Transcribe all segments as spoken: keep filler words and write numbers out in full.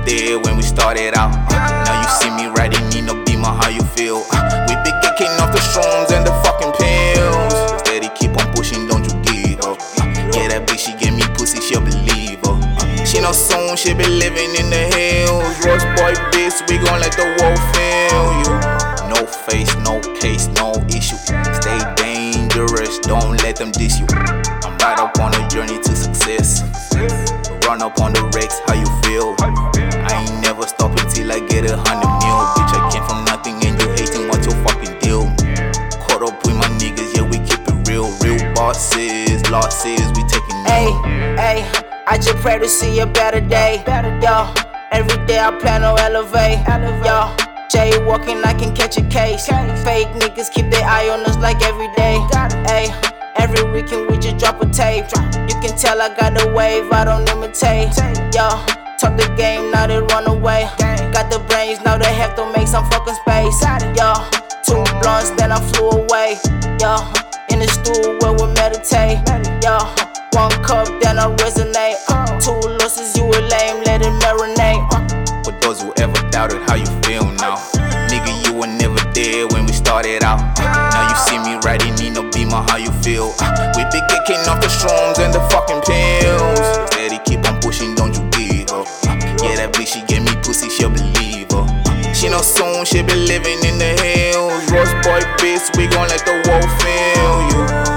there when we started out. Now you see me riding in a Beamer, how you feel? We be kicking off the shrooms and the fucking pills. Steady keep on pushing, don't you give up. Yeah, that bitch, she give me pussy, she'll believe her. She know soon she be living in the hills. Ross boy bitch, we gon' let the world feel you. No face, no case, no issue. Stay dangerous, don't let them diss you. I'm right up on the journey to success. Run up on the Rex, how you feel? I ain't never stopping till I get a hundred mil. Bitch, I came from nothing and you hating, what's your fucking deal? Caught up with my niggas, yeah, we keep it real. Real bosses, losses, we taking Hey, hey, I just pray to see a better day. Yo, every day I plan to elevate. Yo, jaywalking, I can catch a case. Fake niggas keep their eye on us like every day. Hey, every weekend we just drop a tape. You can tell I got the wave, I don't imitate. Yo, talk the game, now they run away. Got the brains, now they have to make some fucking space. Yo, two blunts, then I flew away. Yo, in the stool where we meditate. Yo, one cup, then I resonate. Two losses, you a lame, let it marinate. For those who ever doubted how you feel now, nigga, you were never there when we started out. Now you see me riding in a Beamer, how you feel? We be kicking off the shrooms and the fucking pills. Steady keep on pushing, don't you give up. Yeah, that bitch, she give me pussy, she'll believe her. She know soon she be living in the hills. Ross boy bitch, we gon' let the world feel you.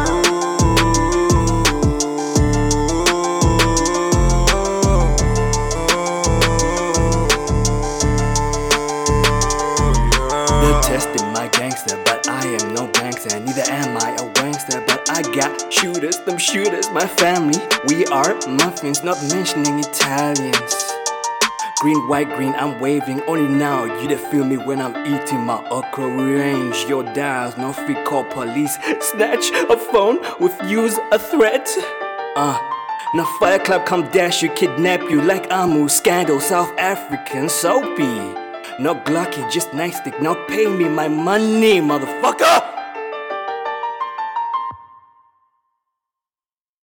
Testing my gangster, but I am no gangster. Neither am I a wankster, but I got shooters, them shooters, my family. We are muffins, not mentioning Italians. Green, white, green, I'm waving. Only now you to feel me when I'm eating my okra. Range your dials, no free call police. Snatch a phone with use a threat. Uh, now Fire Club come dash you, kidnap you like Amu. Scandal, South African, soapy. No Glocky, just nightstick. Now pay me my money, motherfucker!